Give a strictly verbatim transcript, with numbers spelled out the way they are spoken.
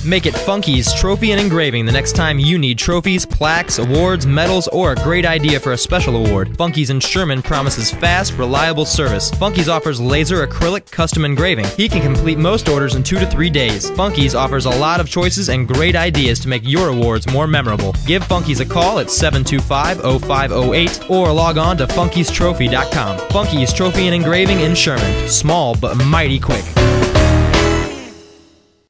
Make it Funky's Trophy and Engraving the next time you need trophies, plaques, awards, medals, or a great idea for a special award. Funky's in Sherman promises fast, reliable service. Funky's offers laser acrylic custom engraving. He can complete most orders in two to three days. Funky's offers a lot of choices and great ideas to make your awards more memorable. Give Funky's a call at seven two five, oh five oh eight or log on to funkys trophy dot com. Funky's Trophy and Engraving in Sherman. Small but mighty quick.